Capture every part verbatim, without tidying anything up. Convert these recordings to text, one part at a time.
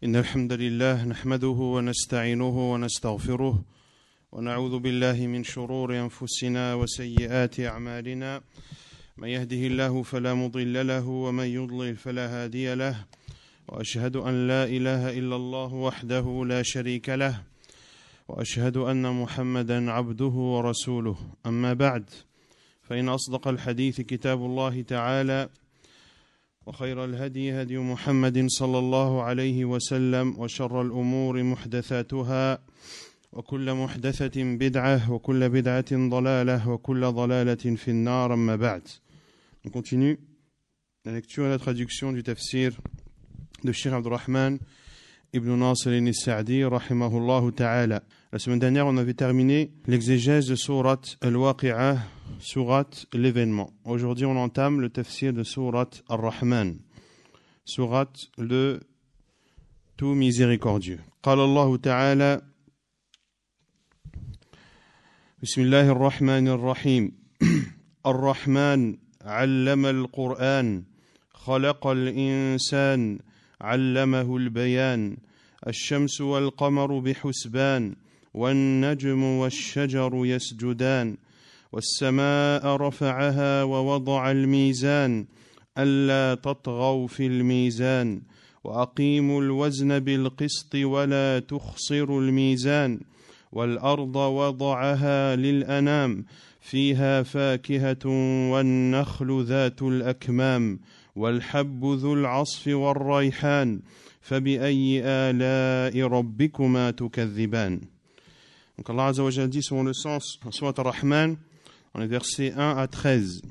إن الحمد لله نحمده ونستعينه ونستغفره ونعوذ بالله من شرور أنفسنا وسيئات أعمالنا من يهده الله فلا مضل له ومن يضلل فلا هادي له وأشهد أن لا إله إلا الله وحده لا شريك له وأشهد أن محمدا عبده ورسوله أما بعد فإن أصدق الحديث كتاب الله تعالى وخير الهدي هدي محمد صلى الله عليه وسلم وشر الأمور محدثاتها وكل محدثة بدعة وكل بدعة ضلالة وكل ضلالة في النار أما بعد. On continue la lecture et la traduction du tafsir de Cheikh Abdurrahman Ibn Nasir al-Sa'di rahimahullah ta'ala. La semaine dernière, on avait terminé l'exégèse de Surat al-Waqi'ah, Surat l'événement. Aujourd'hui, on entame le tafsir de Surat al-Rahman, Surat le tout miséricordieux. قال الله تعالى بسم الله الرحمن الرحيم الرحمن علم القرآن خلق الإنسان علمه البيان الشمس والقمر بحسبان والنجم والشجر يسجدان والسماء رفعها ووضع الميزان ألا تطغوا في الميزان وأقيموا الوزن بالقسط ولا تخسروا الميزان والأرض وضعها للأنام فيها فاكهة والنخل ذات الأكمام والحب ذو العصف والريحان فبأي آلاء ربكما تكذبان. Donc Allah Azza wa Jalla dit selon le sens en Surat Ar-Rahman, dans les versets un à treize.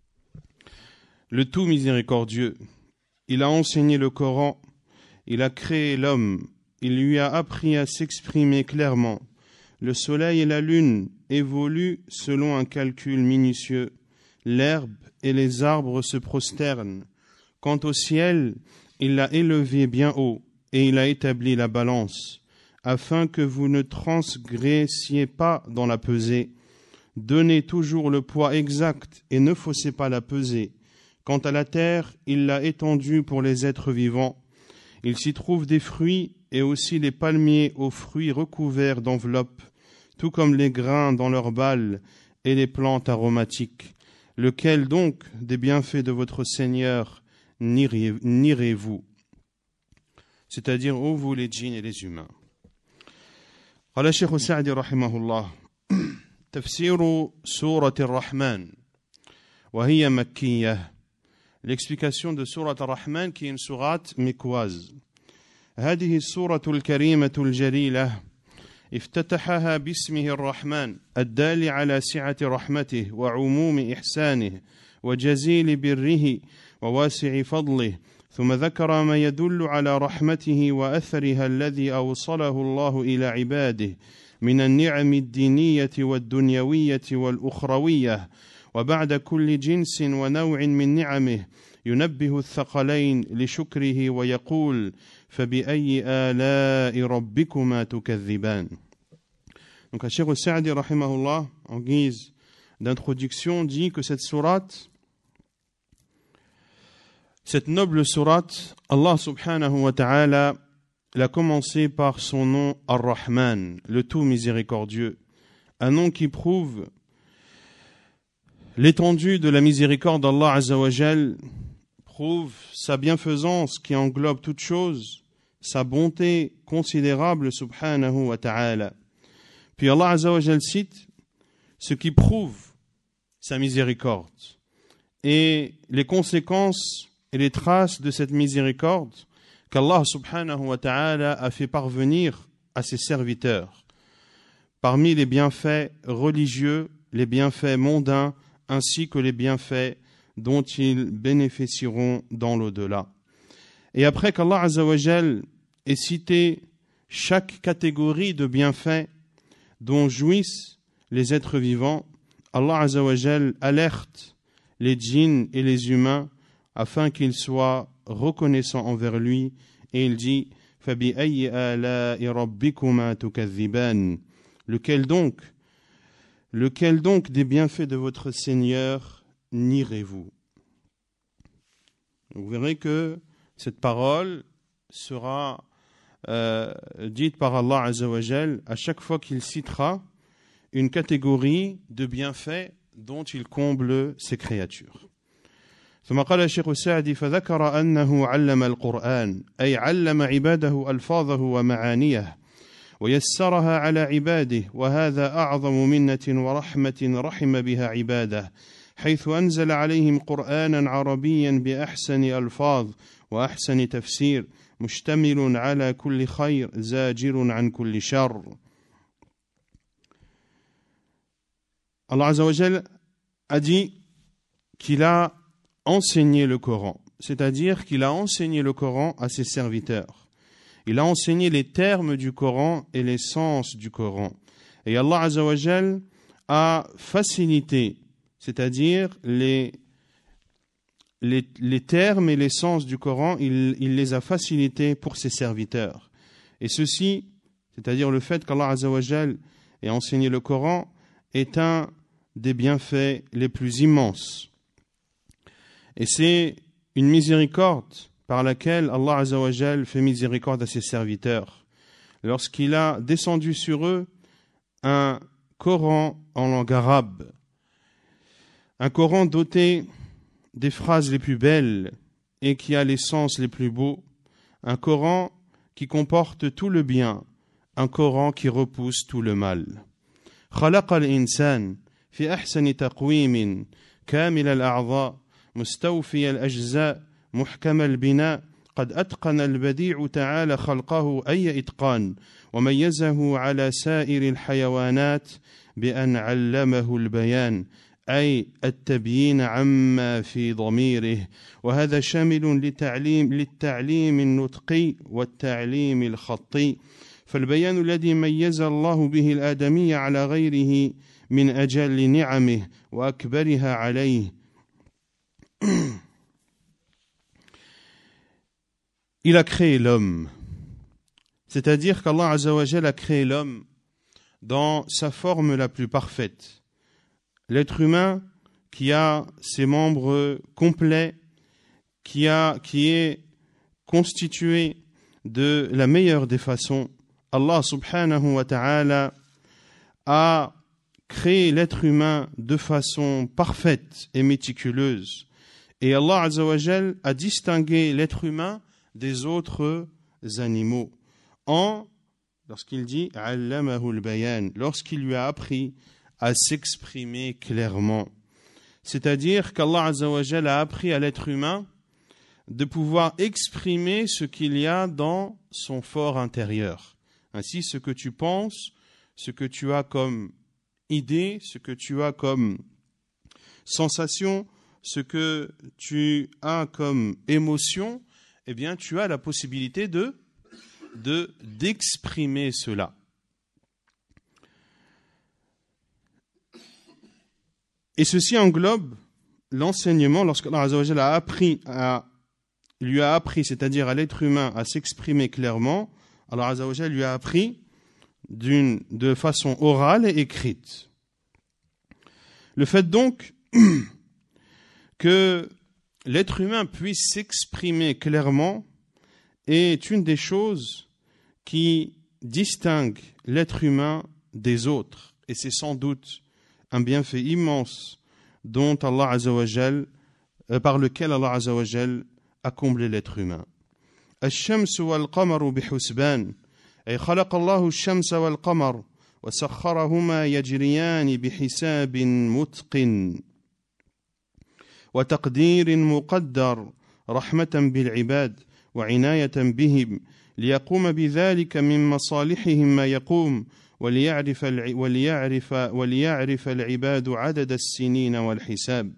Le tout miséricordieux, il a enseigné le Coran, il a créé l'homme, il lui a appris à s'exprimer clairement. Le soleil et la lune évoluent selon un calcul minutieux. L'herbe et les arbres se prosternent. Quant au ciel, il l'a élevé bien haut et il a établi la balance, afin que vous ne transgressiez pas dans la pesée. Donnez toujours le poids exact et ne faussez pas la pesée. Quant à la terre, il l'a étendue pour les êtres vivants. Il s'y trouve des fruits et aussi les palmiers aux fruits recouverts d'enveloppes, tout comme les grains dans leurs balles et les plantes aromatiques. Lequel donc des bienfaits de votre Seigneur nierez-vous? C'est-à-dire, ô vous les djinns et les humains. قال الشيخ السعدي رحمه الله تفسير سورة الرحمن وهي مكية. L'explication de Surat Ar-Rahman qui est une sourate mécoise. هذه السورة الكريمة الجليلة افتتحها باسمه الرحمن الدال على سعة رحمته وعموم إحسانه وجزيل بره وواسع فضله، ثم ذكر ما يدل على رحمته وأثرها الذي أوصله الله إلى عباده من النعم الدينية والدنيوية والأخروية، وبعد كل جنس ونوع من نعمه ينبه الثقلين لشكره ويقول فبأي آلاء ربكما تكذبان. Donc, Cheikh al-Sa'di rahimahullah, en guise d'introduction, dit que cette sourate, cette noble sourate, Allah subhanahu wa ta'ala l'a commencé par son nom Ar-Rahman, le tout miséricordieux, un nom qui prouve l'étendue de la miséricorde d'Allah Azza wa Jal, prouve sa bienfaisance qui englobe toute chose, sa bonté considérable subhanahu wa ta'ala. Puis Allah Azza wa Jal cite ce qui prouve sa miséricorde et les conséquences et les traces de cette miséricorde qu'Allah subhanahu wa ta'ala a fait parvenir à ses serviteurs. Parmi les bienfaits religieux, les bienfaits mondains, ainsi que les bienfaits dont ils bénéficieront dans l'au-delà. Et après qu'Allah Azza wa Jal ait cité chaque catégorie de bienfaits dont jouissent les êtres vivants, Allah Azza wa Jal alerte les djinns et les humains afin qu'ils soient reconnaissants envers lui, et il dit فَبِأَيِّ آلَاءِ رَبِّكُمَا تُكَذِّبَانِ. Lequel donc Lequel donc des bienfaits de votre Seigneur nierez-vous? Vous verrez que cette parole sera euh, dites par Allah Azza wa Jal à chaque fois qu'il citera une catégorie de bienfaits dont il comble ses créatures. ثم قال الشيخ السعدي فذكر أنه علم القرآن أي علم عباده ألفاظه ومعانيه ويسرها على عباده وهذا أعظم منة ورحمة رحم بها عباده حيث أنزل عليهم قرآنا عربيا بأحسن ألفاظ وأحسن تفسير مشتمل على كل خير زاجر عن كل شر. Allah Azza wa Jal a dit qu'il a enseigné le Coran, c'est-à-dire qu'il a enseigné le Coran à ses serviteurs. Il a enseigné les termes du Coran et les sens du Coran. Et Allah Azza wa Jal a facilité, c'est-à-dire les, les, les termes et les sens du Coran, il, il les a facilités pour ses serviteurs. Et ceci, c'est-à-dire le fait qu'Allah Azza wa Jal ait enseigné le Coran, est un des bienfaits les plus immenses. Et c'est une miséricorde par laquelle Allah Azza wa Jal fait miséricorde à ses serviteurs, lorsqu'il a descendu sur eux un Coran en langue arabe, un Coran doté des phrases les plus belles et qui a les sens les plus beaux, un Coran qui comporte tout le bien, un Coran qui repousse tout le mal. خلق الإنسان في أحسن تقويم كامل الأعضاء مستوفي الأجزاء محكم البناء قد أتقن البديع تعالى خلقه أي إتقان وميزه على سائر الحيوانات بأن علمه البيان أي التبيين عما في ضميره وهذا شامل للتعليم, للتعليم النطقي والتعليم الخطي فالبيان الذي ميز الله به الآدمي على غيره من أجل نعمه وأكبرها عليه. Il a créé l'homme, c'est-à-dire qu'Allah Azza wa Jal a créé l'homme dans sa forme la plus parfaite. L'être humain qui a ses membres complets, qui, a, qui est constitué de la meilleure des façons. Allah subhanahu wa ta'ala a créé l'être humain de façon parfaite et méticuleuse. Et Allah Azza wa Jal a distingué l'être humain des autres animaux en, lorsqu'il dit « allamahu al-bayan », lorsqu'il lui a appris à s'exprimer clairement. C'est-à-dire qu'Allah Azza wa Jal a appris à l'être humain de pouvoir exprimer ce qu'il y a dans son fort intérieur. Ainsi, ce que tu penses, ce que tu as comme idée, ce que tu as comme sensation, ce que tu as comme émotion, eh bien, tu as la possibilité de, de, d'exprimer cela. Et ceci englobe l'enseignement, lorsqu'Allah Azza wa Jalla a appris à, lui a appris, c'est-à-dire à l'être humain, à s'exprimer clairement, Allah Azza wa Jalla lui a appris d'une, de façon orale et écrite. Le fait donc que l'être humain puisse s'exprimer clairement est une des choses qui distingue l'être humain des autres. Et c'est sans doute un bienfait immense dont Allah Azza wa Jal, euh, par lequel Allah Azza wa Jal a comblé l'être humain. الشمس والقمر بحسبان أي خلق الله الشمس والقمر وسخرهما يجريان بحساب متقن وتقدير مقدر رحمة بالعباد وعناية بهم ليقوم بذلك من مصالحهم ما يقوم وليعرف وليعرف وليعرف العباد عدد السنين والحساب.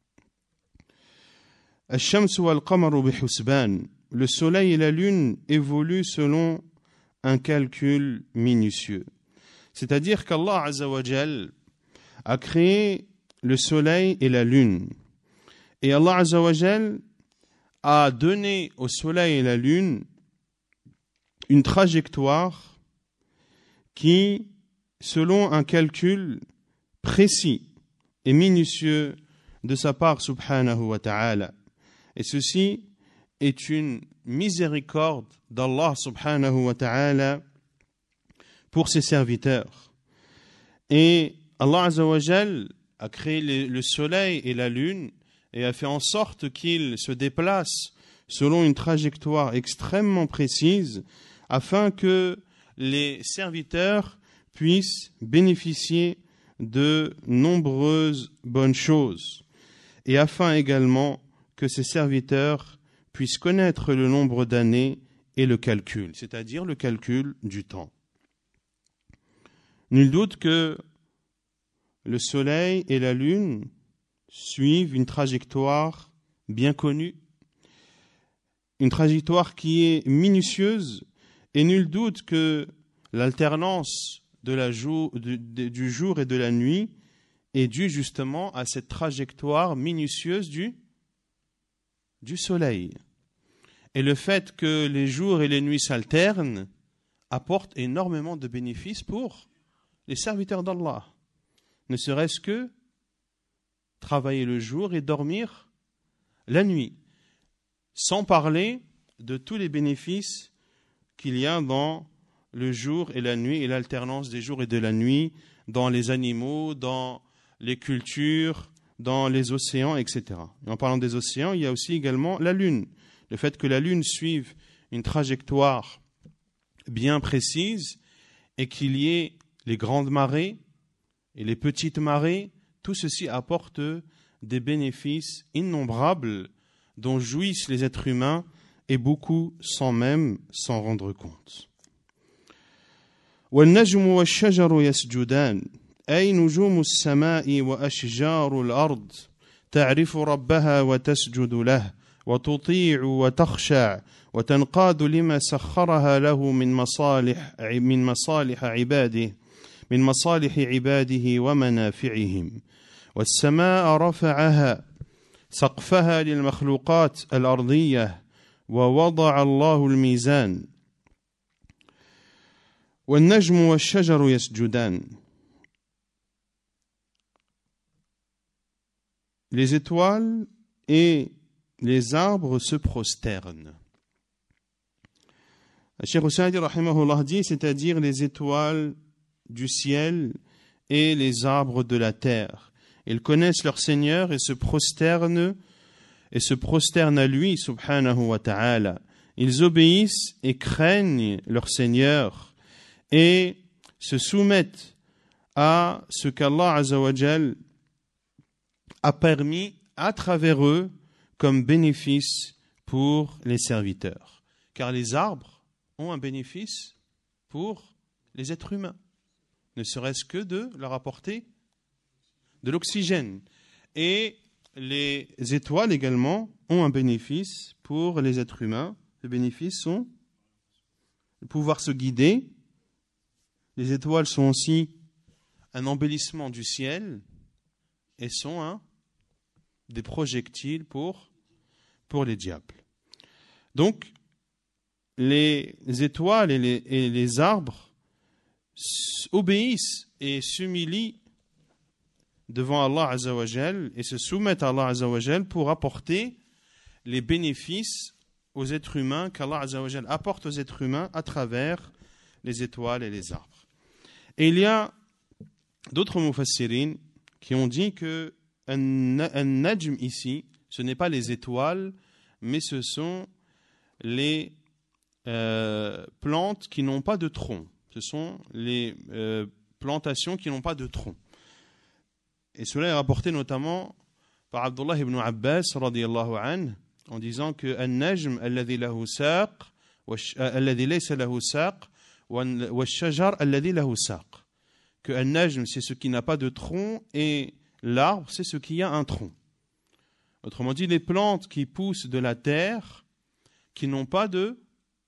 الشمس والقمر بحسبان. Le soleil et la lune évoluent selon un calcul minutieux. C'est-à-dire qu'Allah Azza wa Jal a créé le soleil et la lune. Et Allah Azza wa Jal a donné au soleil et la lune une trajectoire qui, selon un calcul précis et minutieux de sa part, subhanahu wa ta'ala. Et ceci est une miséricorde d'Allah subhanahu wa ta'ala pour ses serviteurs. Et Allah azza wa jal a créé le soleil et la lune et a fait en sorte qu'ils se déplacent selon une trajectoire extrêmement précise afin que les serviteurs puissent bénéficier de nombreuses bonnes choses et afin également que ces serviteurs puissent connaître le nombre d'années et le calcul, c'est-à-dire le calcul du temps. Nul doute que le soleil et la lune suivent une trajectoire bien connue, une trajectoire qui est minutieuse, et nul doute que l'alternance de la jour, du, du jour et de la nuit est due justement à cette trajectoire minutieuse du, du soleil. Et le fait que les jours et les nuits s'alternent apporte énormément de bénéfices pour les serviteurs d'Allah. Ne serait-ce que travailler le jour et dormir la nuit, sans parler de tous les bénéfices qu'il y a dans le jour et la nuit et l'alternance des jours et de la nuit, dans les animaux, dans les cultures, dans les océans, et cetera. Et en parlant des océans, il y a aussi également la Lune. Le fait que la Lune suive une trajectoire bien précise et qu'il y ait les grandes marées et les petites marées, tout ceci apporte des bénéfices innombrables dont jouissent les êtres humains et beaucoup sans même s'en rendre compte. والنجم والشجر يسجدان أي نجوم السماء وأشجار الأرض تعرف ربها وتسجد له وتطيع وتخشع وتنقاد لما سخرها له من مصالح من مصالح عباده من مصالح عباده ومنافعهم والسماء رفعها سقفها للمخلوقات الأرضية ووضع الله الميزان والنجم والشجر يسجدان. Les étoiles et les arbres se prosternent. Cheikh Saadi rahimahullah dit, c'est-à-dire les étoiles du ciel et les arbres de la terre. Ils connaissent leur Seigneur et se prosternent et se prosternent à lui, subhanahu wa ta'ala. Ils obéissent et craignent leur Seigneur et se soumettent à ce qu'Allah azza wa jal a permis à travers eux comme bénéfice pour les serviteurs. Car les arbres ont un bénéfice pour les êtres humains, ne serait-ce que de leur apporter de l'oxygène. Et les étoiles également ont un bénéfice pour les êtres humains. Les bénéfices sont de pouvoir se guider. Les étoiles sont aussi un embellissement du ciel et sont un, des projectiles pour, pour les diables. Donc, les étoiles et les, et les arbres obéissent et s'humilient devant Allah Azza wa Jal et se soumettent à Allah Azza wa Jal pour apporter les bénéfices aux êtres humains qu'Allah Azza wa Jal apporte aux êtres humains à travers les étoiles et les arbres. Et il y a d'autres mufassirines qui ont dit que un najm ici, ce n'est pas les étoiles, mais ce sont les euh, plantes qui n'ont pas de tronc. Ce sont les euh, plantations qui n'ont pas de tronc. Et cela est rapporté notamment par Abdullah ibn Abbas radiyallahu anhu en disant que an-najm alladhi lahu saq alladhi laysa lahu saq wash-shajar alladhi lahu saq, que an-najm c'est ce qui n'a pas de tronc et l'arbre c'est ce qui a un tronc. Autrement dit, les plantes qui poussent de la terre qui n'ont pas de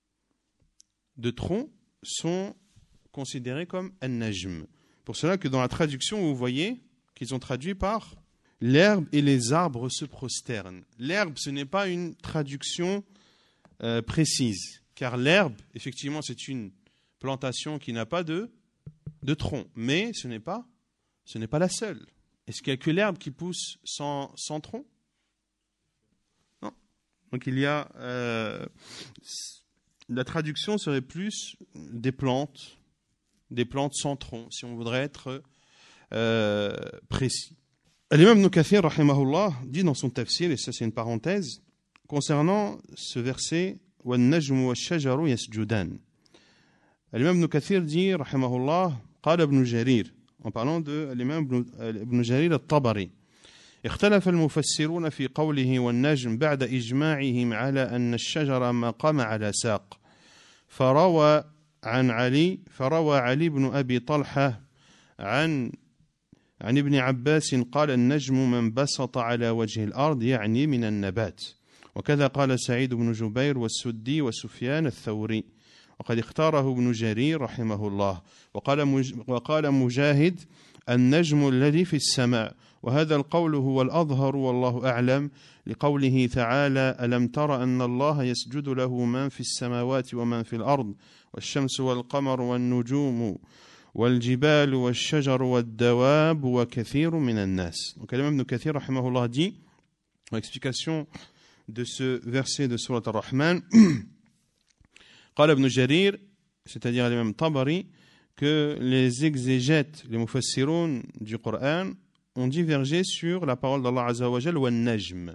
de tronc sont considérées comme an-najm. Pour cela que dans la traduction vous voyez qu'ils ont traduit par « l'herbe et les arbres se prosternent ». L'herbe, ce n'est pas une traduction euh, précise, car l'herbe, effectivement, c'est une plantation qui n'a pas de, de tronc, mais ce n'est pas, ce n'est pas la seule. Est-ce qu'il y a que l'herbe qui pousse sans, sans tronc ? Non. Donc il y a euh, la traduction serait plus des plantes, des plantes sans tronc, si on voudrait être euh, précis. L'imam Ibn Kathir, rahimahullah, dit dans son tafsir, et ça c'est une parenthèse, concernant ce verset وَالنَّجْمُ وَالشَّجَرُ يَسْجُدَانِ. L'imam Ibn Kathir dit, rahimahullah, قال ابن جرير, en parlant de l'imam Ibn Jarir al-Tabari, اختلف المفسرون في قوله والنجم بعد إجماعهم على أن الشجر ما قام على ساق فروى عن علي فروى علي بن أبي طلحة عن عن ابن عباس قال النجم من بسط على وجه الأرض يعني من النبات وكذا قال سعيد بن جبير والسدي وسفيان الثوري وقد اختاره ابن جرير رحمه الله وقال وقال مجاهد النجم الذي في السماء وهذا القول هو الأظهر والله أعلم لقوله تعالى ألم تر أن الله يسجد له من في السماوات ومن في الأرض والشمس والقمر والنجوم والجبال والشجر والدواب وكثير من الناس. Donc l'imam Ibn Kathir rahimahullah dit en explication de ce verset de Surat Ar-Rahman قال ابن جرير, c'est-à-dire l'imam Tabari, que les exégètes, les mufassiroun du Coran ont divergé sur la parole d'Allah Azza wa Jal wa najm.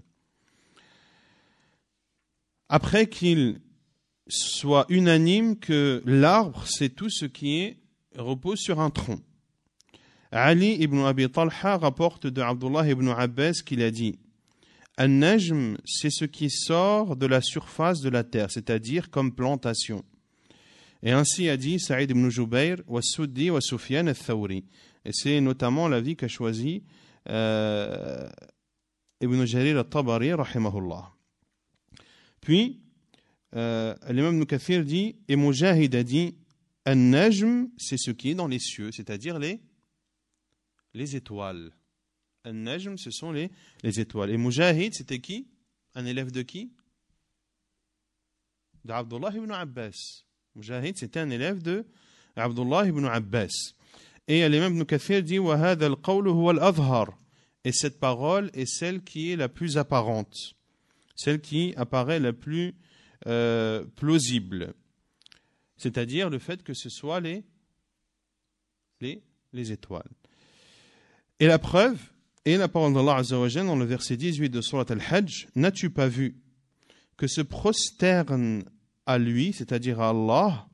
Après qu'il soit unanime que l'arbre, c'est tout ce qui est, repose sur un tronc. Ali ibn Abi Talha rapporte de Abdullah ibn Abbas qu'il a dit An-najm, c'est ce qui sort de la surface de la terre, c'est-à-dire comme plantation. Et ainsi a dit Saïd ibn Jubayr, wa Suddi wa Sufyan al-Thawri. Et c'est notamment l'avis qu'a choisi euh, Ibn Jarir al-Tabari, rahimahullah. Puis, euh, l'imam Ibn Kathir dit, et Mujahid a dit, An-Najm, c'est ce qui est dans les cieux, c'est-à-dire les, les étoiles. An-Najm, ce sont les, les étoiles. Et Mujahid, c'était qui? Un élève de qui? D'Abdullah ibn Abbas. Mujahid, c'était un élève de Abdullah ibn Abbas. Et l'imam Ibn Kathir dit وَهَذَا الْقَوْلُ هُوَ الْأَظْهَرُ. Et cette parole est celle qui est la plus apparente, celle qui apparaît la plus euh, plausible. C'est-à-dire le fait que ce soit les, les, les étoiles. Et la preuve est la parole d'Allah Azza wa Jalla dans le verset dix-huit de Surat Al-Hajj. N'as-tu pas vu que se prosterne à lui, c'est-à-dire à Allah,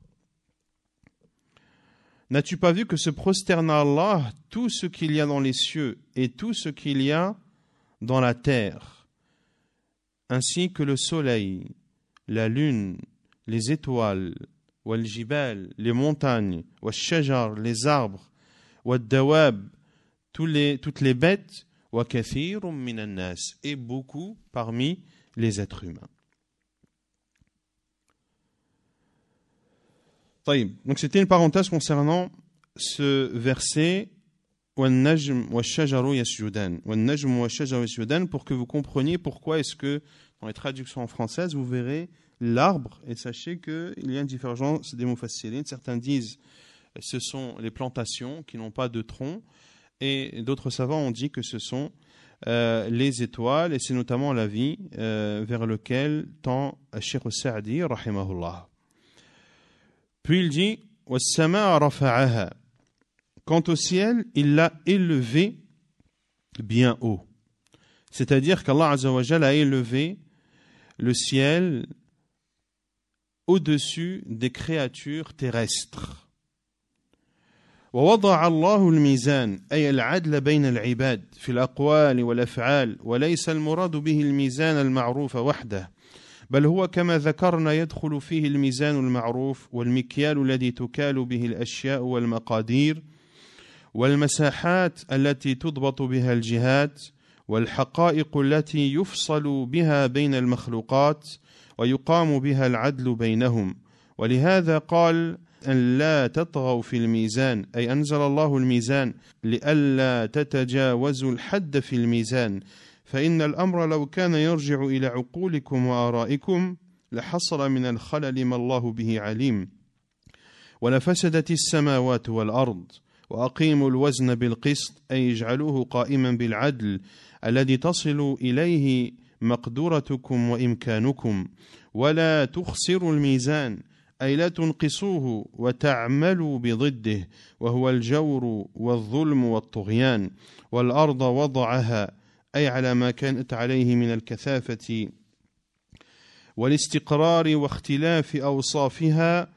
n'as-tu pas vu que se prosterne à Allah tout ce qu'il y a dans les cieux et tout ce qu'il y a dans la terre, ainsi que le soleil, la lune, les étoiles, wal jibal, les montagnes, wal shajar, les arbres, wal dawab, tous les, toutes les bêtes, wa kathirun minan nas, et beaucoup parmi les êtres humains. Donc c'était une parenthèse concernant ce verset وَالنَّجْمُ وَالشَّجَرُ يَسْجُدَانِ وَالنَّجْمُ وَالشَّجَرُ يَسْجُدَانِ pour que vous compreniez pourquoi est-ce que dans les traductions en française vous verrez l'arbre et sachez qu'il y a une divergence des mufassirin. Certains disent ce sont les plantations qui n'ont pas de tronc et d'autres savants ont dit que ce sont euh, les étoiles et c'est notamment l'avis euh, vers lequel tend Cheikh Sa'di rahimahullah. Puis il dit وَالسَّمَاءَ رَفَعَهَا. Quant au ciel, il l'a élevé bien haut. C'est-à-dire qu'Allah Azza wa Jalla a élevé le ciel au-dessus des créatures terrestres. ووضع الله الميزان أي العدل بين العباد في الأقوال والأفعال وليس المراد به الميزان المعروف وحده بل هو كما ذكرنا يدخل فيه الميزان المعروف والمكيال الذي تكال به الأشياء والمقادير والمساحات التي تضبط بها الجهات والحقائق التي يفصل بها بين المخلوقات ويقام بها العدل بينهم ولهذا قال أن لا تطغوا في الميزان أي أنزل الله الميزان لئلا تتجاوزوا الحد في الميزان فإن الأمر لو كان يرجع إلى عقولكم وآرائكم لحصل من الخلل ما الله به عليم ولفسدت السماوات والأرض وأقيموا الوزن بالقسط أي اجعلوه قائما بالعدل الذي تصل إليه مقدورتكم وإمكانكم ولا تخسروا الميزان أي لا تنقصوه وتعملوا بضده وهو الجور والظلم والطغيان والأرض وضعها أي على ما كانت عليه من الكثافة والاستقرار واختلاف أوصافها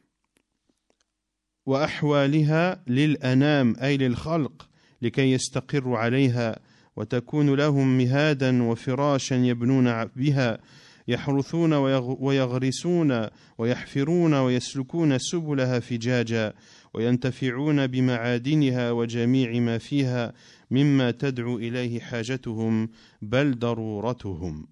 وأحوالها للأنام أي للخلق لكي يستقروا عليها وتكون لهم مهادا وفراشا يبنون بها يحرثون ويغرسون ويحفرون ويسلكون سبلها فجاجا وينتفعون بمعادنها وجميع ما فيها مما تدعو إليه حاجتهم بل ضرورتهم.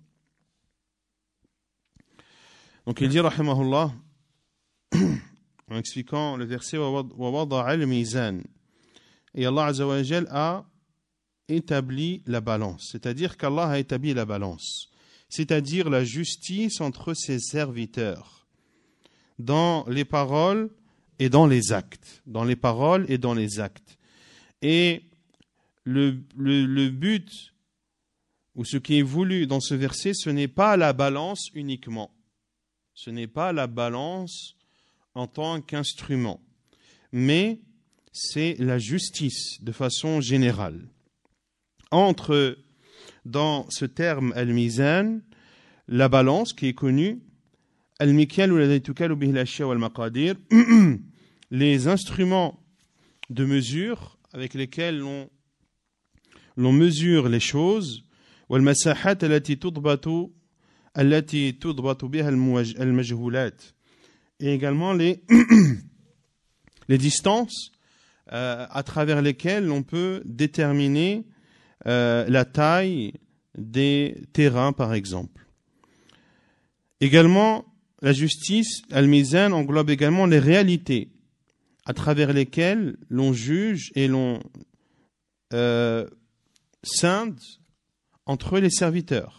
Donc il dit rahimahullah en expliquant le verset wa wada'a al-mizan, et Allah Azza wa Jal a établi la balance, c'est-à-dire qu'Allah a établi la balance, c'est-à-dire la justice entre ses serviteurs dans les paroles et dans les actes, dans les paroles et dans les actes. Et le, le, le but ou ce qui est voulu dans ce verset, ce n'est pas la balance uniquement, ce n'est pas la balance en tant qu'instrument, mais c'est la justice de façon générale. Entre dans ce terme al-mizan, la balance qui est connue, al-mikyal ou la tukalu bihi al-ashya wal maqadir, les instruments de mesure avec lesquels l'on, l'on mesure les choses, wal masahat allati tudbatu allati tudbatu biha al-majhulat, et également les les distances euh, à travers lesquelles on peut déterminer euh, la taille des terrains, par exemple. Également, la justice, al-mizan, englobe également les réalités à travers lesquelles l'on juge et l'on euh, scinde entre les serviteurs.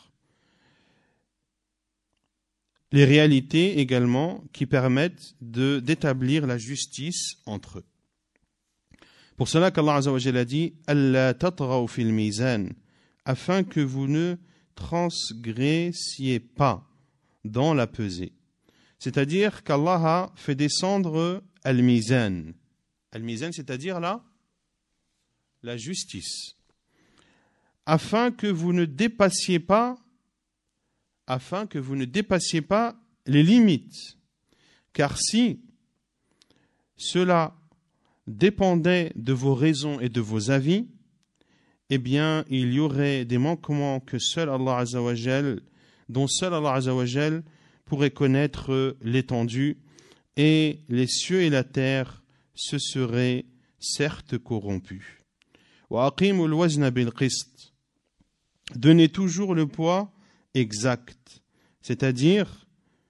Les réalités également qui permettent de, d'établir la justice entre eux. Pour cela qu'Allah Azza wa Jalla a dit « Alla tatghaw fil mizan » afin que vous ne transgressiez pas dans la pesée. C'est-à-dire qu'Allah a fait descendre al-mizan. Al-mizan, c'est-à-dire là, la justice. Afin que vous ne dépassiez pas afin que vous ne dépassiez pas les limites. Car si cela dépendait de vos raisons et de vos avis, eh bien, il y aurait des manquements que seul Allah Azza wa Jal, dont seul Allah Azza wa Jal pourrait connaître l'étendue, et les cieux et la terre se seraient certes corrompus. Wa aqimul wazna bil qist. Donnez toujours le poids exact, c'est-à-dire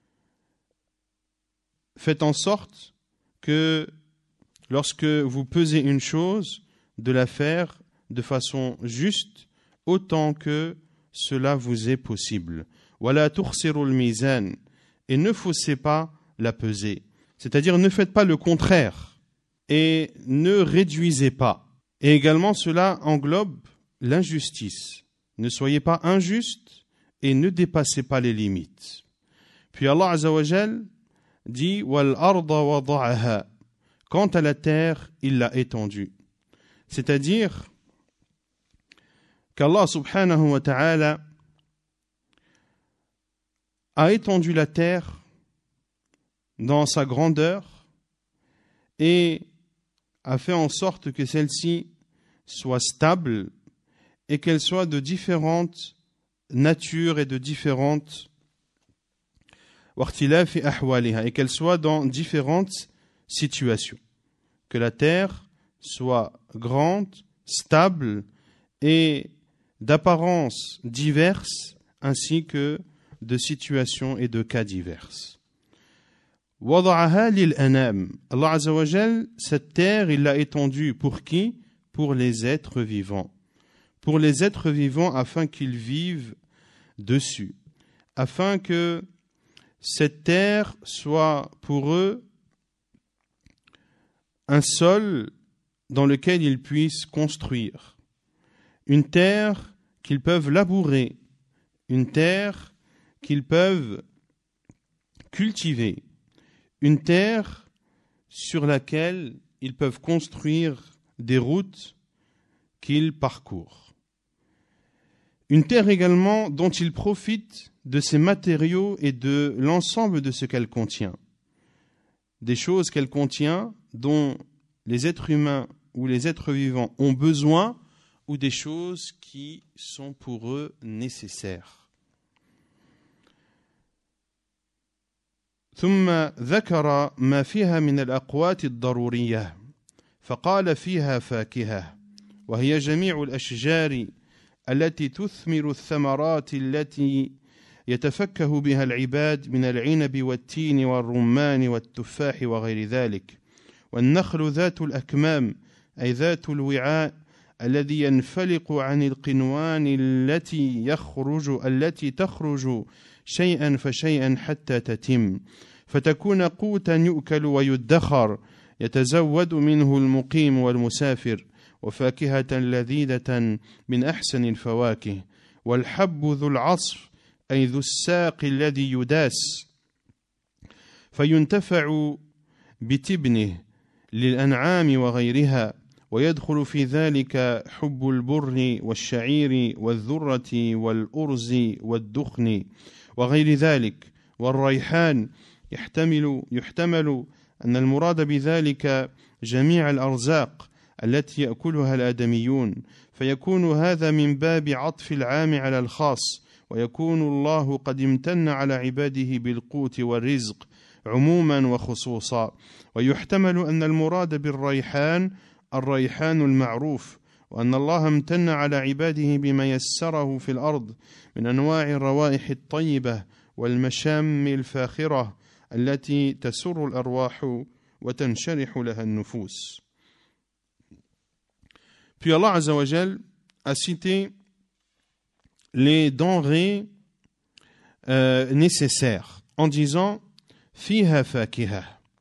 faites en sorte que lorsque vous pesez une chose, de la faire de façon juste autant que cela vous est possible. Wala tukhsirul mizan, et ne faussez pas la pesée, c'est-à-dire ne faites pas le contraire et ne réduisez pas. Et également cela englobe l'injustice. Ne soyez pas injuste et ne dépassez pas les limites. Puis Allah Azza wa Jal dit wal arda wada'aha. Quant à la terre, il l'a étendue. C'est-à-dire qu'Allah subhanahu wa ta'ala a étendu la terre dans sa grandeur et a fait en sorte que celle-ci soit stable et qu'elle soit de différentes nature et de différentes et qu'elle soit dans différentes situations, que la terre soit grande, stable et d'apparence diverses ainsi que de situations et de cas diverses. Wada'aha lil anam. Allah Azza wa Jal, cette terre, il l'a étendue pour qui? Pour les êtres vivants. Pour les êtres vivants afin qu'ils vivent dessus, afin que cette terre soit pour eux un sol dans lequel ils puissent construire, une terre qu'ils peuvent labourer une terre qu'ils peuvent cultiver, une terre sur laquelle ils peuvent construire des routes qu'ils parcourent. Une terre également dont ils profitent de ses matériaux et de l'ensemble de ce qu'elle contient. Des choses qu'elle contient dont les êtres humains ou les êtres vivants ont besoin ou des choses qui sont pour eux nécessaires. ثم ذكر ما فيها من الأقوات الضرورية فقال فيها فاكهة وهي جميع الأشجار التي تثمر الثمرات التي يتفكه بها العباد من العنب والتين والرمان والتفاح وغير ذلك والنخل ذات الأكمام أي ذات الوعاء الذي ينفلق عن القنوان التي يخرج التي تخرج شيئا فشيئا حتى تتم فتكون قوتا يؤكل ويدخر يتزود منه المقيم والمسافر وفاكهة لذيذة من أحسن الفواكه والحب ذو العصف أي ذو الساق الذي يداس فينتفع بتبنه للأنعام وغيرها ويدخل في ذلك حب البر والشعير والذرة والأرز والدخن وغير ذلك والريحان يحتمل يحتمل أن المراد بذلك جميع الأرزاق التي يأكلها الآدميون فيكون هذا من باب عطف العام على الخاص ويكون الله قد امتن على عباده بالقوت والرزق عموما وخصوصا ويحتمل أن المراد بالريحان الريحان المعروف وأن الله امتن على عباده بما يسره في الأرض من أنواع الروائح الطيبة والمشام الفاخرة التي تسر الأرواح وتنشرح لها النفوس. Puis Allah Azza wa Jal a cité les denrées euh, nécessaires en disant fiha fakiha.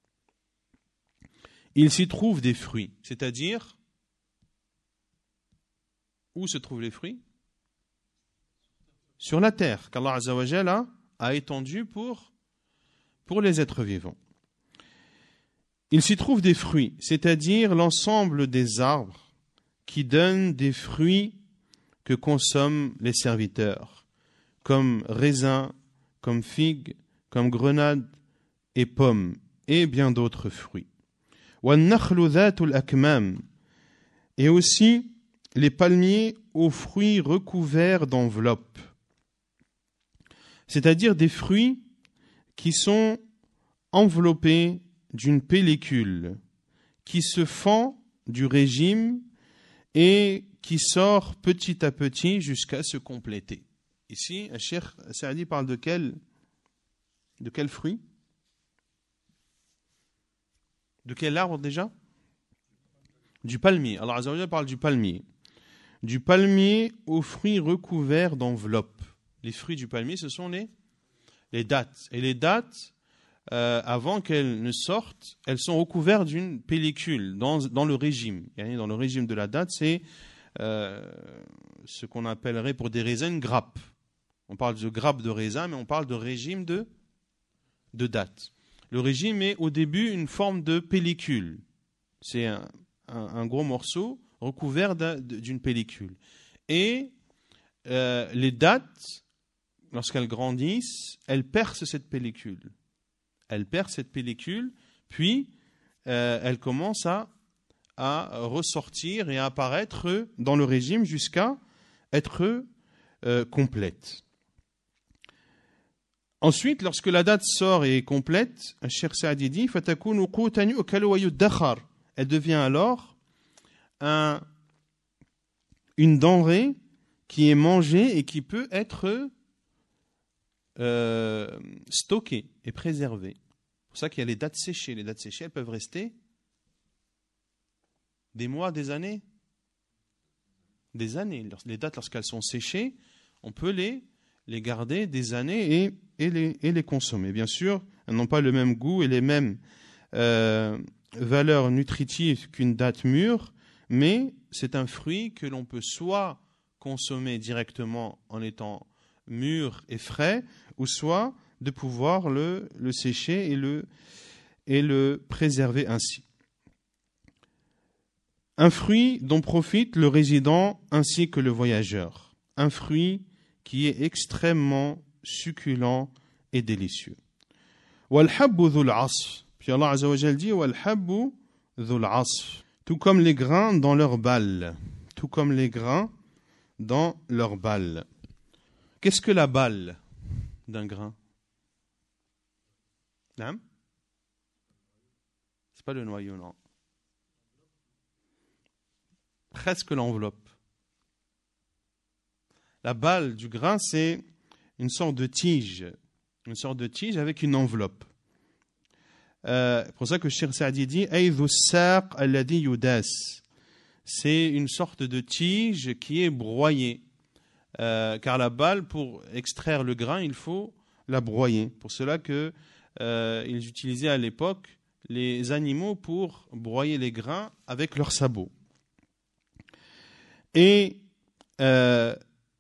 Il s'y trouve des fruits, c'est-à-dire où se trouvent les fruits? Sur la terre qu'Allah Azza wa Jal a, a étendue pour, pour les êtres vivants. Il s'y trouve des fruits, c'est-à-dire l'ensemble des arbres qui donnent des fruits que consomment les serviteurs, comme raisins, comme figues, comme grenades et pommes, et bien d'autres fruits. Et aussi les palmiers aux fruits recouverts d'enveloppes, c'est-à-dire des fruits qui sont enveloppés d'une pellicule, qui se fend du régime et qui sort petit à petit jusqu'à se compléter. Ici, le Cheikh Saadi parle de quel, de quel fruit? De quel arbre déjà? Du palmier. Allah Azza wa Jalla parle du palmier. Du palmier aux fruits recouverts d'enveloppes. Les fruits du palmier, ce sont les, les dattes. Et les dattes, euh, avant qu'elles ne sortent, elles sont recouvertes d'une pellicule dans, dans le régime. Dans le régime de la date, c'est euh, ce qu'on appellerait pour des raisins une grappe. On parle de grappe de raisin, mais on parle de régime de, de date. Le régime est au début une forme de pellicule. C'est un, un, un gros morceau recouvert d'un, d'une pellicule. Et euh, les dattes, lorsqu'elles grandissent, elles percent cette pellicule. Elles percent cette pellicule, puis euh, elles commencent à, à ressortir et à apparaître dans le régime jusqu'à être euh, complètes. Ensuite, lorsque la date sort et est complète, Cheikh Saadi dit elle devient alors un, une denrée qui est mangée et qui peut être euh, stockée et préservée. C'est pour ça qu'il y a les dates séchées. Les dates séchées, elles peuvent rester des mois, des années. Des années. Les dates, lorsqu'elles sont séchées, on peut les, les garder des années et, et, les, et les consommer. Bien sûr, elles n'ont pas le même goût et les mêmes euh, valeurs nutritives qu'une date mûre, mais c'est un fruit que l'on peut soit consommer directement en étant mûr et frais, ou soit de pouvoir le, le sécher et le, et le préserver ainsi. Un fruit dont profite le résident ainsi que le voyageur. Un fruit qui est extrêmement succulent et délicieux. Wal-habbu dhul asf. Puis Allah Azza wa Jal dit Wal-habbu dhul asf. Tout comme les grains dans leur balle. Tout comme les grains dans leur balle. Qu'est-ce que la balle d'un grain? Non? C'est pas le noyau, non. Presque l'enveloppe. La balle du grain, c'est une sorte de tige. Une sorte de tige avec une enveloppe. Euh, pour ça que Cheikh Saadi dit Aydhu saq alladhi yudas. C'est une sorte de tige qui est broyée. Euh, car la balle, pour extraire le grain, il faut la broyer. Pour cela que euh, ils utilisaient à l'époque les animaux pour broyer les grains avec leurs sabots. Et euh,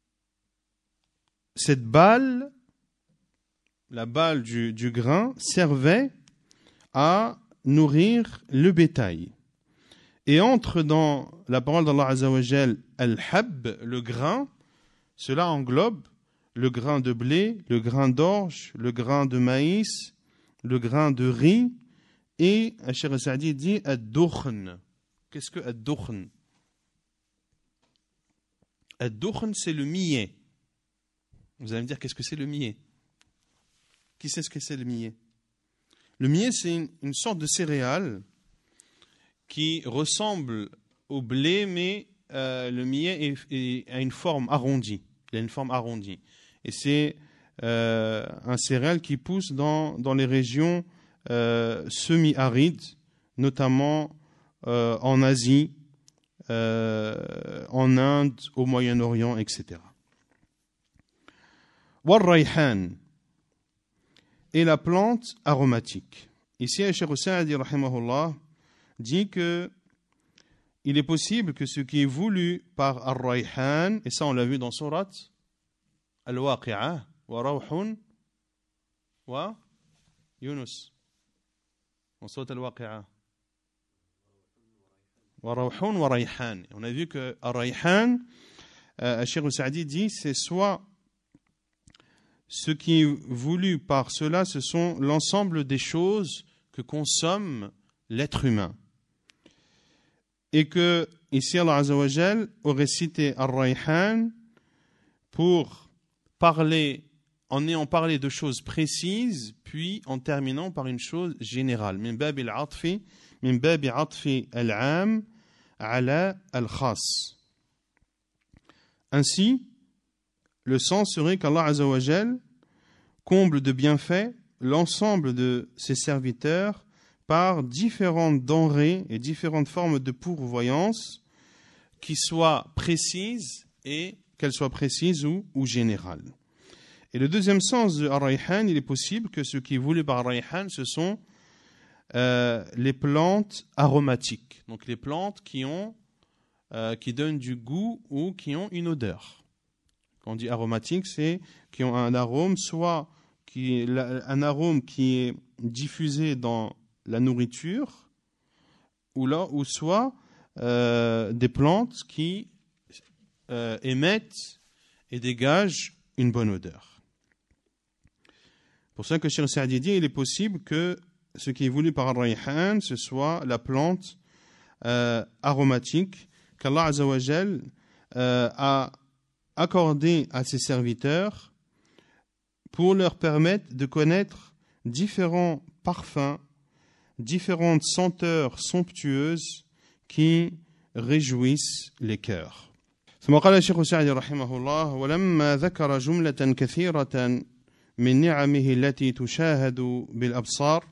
cette balle, la balle du, du grain, servait à nourrir le bétail. Et entre dans la parole d'Allah Azza wa Jal, al-hab, le grain, cela englobe le grain de blé, le grain d'orge, le grain de maïs, le grain de riz, et Cheikh Saadi dit ad-dukhn. Qu'est-ce que ad-dukhn? Ad-dukhn, c'est le millet. Vous allez me dire, qu'est-ce que c'est le millet? Qui sait ce que c'est le millet? Le millet, c'est une, une sorte de céréale qui ressemble au blé, mais euh, le millet est, est, a une forme arrondie. Il a une forme arrondie. Et c'est euh, un céréale qui pousse dans, dans les régions euh, semi-arides, notamment euh, en Asie, euh, en Inde, au Moyen-Orient, et cetera. War-rayhan est la plante aromatique. Ici, Cheikh Saadi rahimahullah dit que il est possible que ce qui est voulu par ar-rayhan, et ça on l'a vu dans Surat al-Waqi'ah, wa rawhun wa Yunus, dans Surat al-Waqi'ah, wa rawhun wa rayhan. On a vu que ar-rayhan, euh, Cheikh Saadi dit, c'est soit ce qui est voulu par cela, ce sont l'ensemble des choses que consomme l'être humain. Et que, ici, Allah Azza wa Jal aurait cité Ar-Rayhan pour parler, en ayant parlé de choses précises, puis en terminant par une chose générale. Min babi al-atfi, min babi atfi al-am ala al-khas. Ainsi, le sens serait qu'Allah Azza wa Jal comble de bienfaits l'ensemble de ses serviteurs par différentes denrées et différentes formes de pourvoyance qui soient précises et qu'elles soient précises ou, ou générales. Et le deuxième sens de Ar-Rayhan, il est possible que ce qui est voulu par Ar-Rayhan, ce sont euh, les plantes aromatiques. Donc les plantes qui ont, euh, qui donnent du goût ou qui ont une odeur. Quand on dit aromatique, c'est qui ont un arôme, soit qui est un arôme qui est diffusé dans la nourriture, ou, là, ou soit euh, des plantes qui euh, émettent et dégagent une bonne odeur. Pour ça que Cheikh Saadi dit, il est possible que ce qui est voulu par Ar-Rayhan, ce soit la plante euh, aromatique qu'Allah Azza wa Jal euh, a accordé à ses serviteurs pour leur permettre de connaître différents parfums, différentes senteurs somptueuses qui réjouissent les cœurs. ثم قال الشيخ سعدي رحمه الله ولما ذكر جملة كثيرة من نعمه التي تشاهد بالأبصار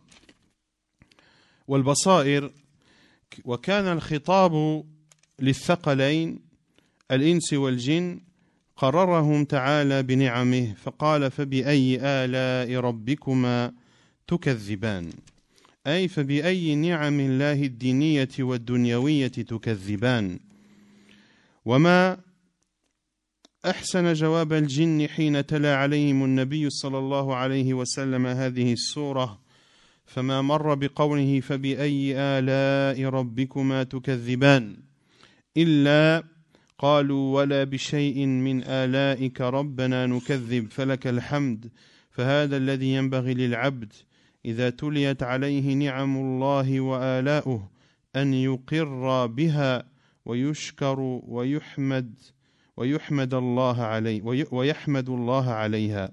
والبصائر وكان الخطاب للثقلين الإنس والجن قررهم تعالى بنعمه فقال فبأي آلاء ربكما تكذبان أي فبأي نعم الله الدينية والدنيوية تكذبان وما أحسن جواب الجن حين تلا عليهم النبي صلى الله عليه وسلم هذه السورة فما مر بقوله فبأي آلاء ربكما تكذبان إلا قالوا ولا بشيء من آلائك ربنا نكذب فلك الحمد فهذا الذي ينبغي للعبد إذا تليت عليه نعم الله وآلاؤه أن يقر بها ويشكر ويحمد ويحمد الله عليه ويحمد الله عليها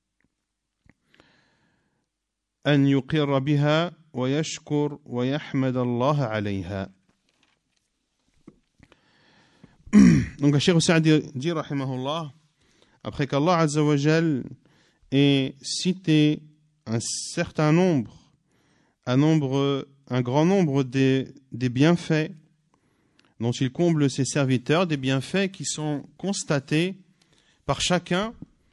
أن يقر بها ويشكر ويحمد الله عليها. Donc le Cheikh Saadi dit rahimahullah, après qu'Allah Azza wa Jal ait cité un certain nombre, un nombre, un grand nombre des, des bienfaits dont il comble ses serviteurs, des bienfaits qui sont constatés par chacun,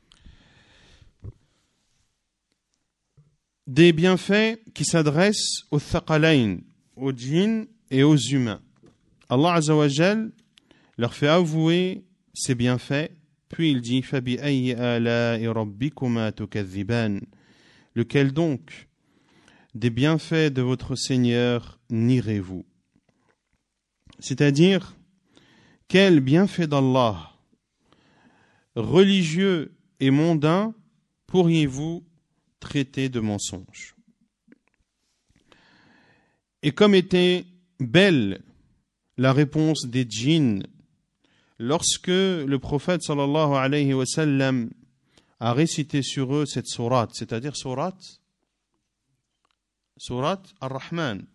des bienfaits qui s'adressent aux thaqalayn, aux djinns et aux humains. Allah Azza wa Jal leur fait avouer ses bienfaits, puis il dit فَبِأَيِّ آلَاءِ رَبِّكُمَا تُكَذِّبَانِ Lequel donc des bienfaits de votre Seigneur nierez-vous? C'est-à-dire, quel bienfait d'Allah, religieux et mondain, pourriez-vous traiter de mensonge? Et comme était belle la réponse des djinns lorsque le prophète sallallahu alayhi wa sallam a récité sur eux cette sourate, c'est-à-dire sourate, sourate Ar-Rahman.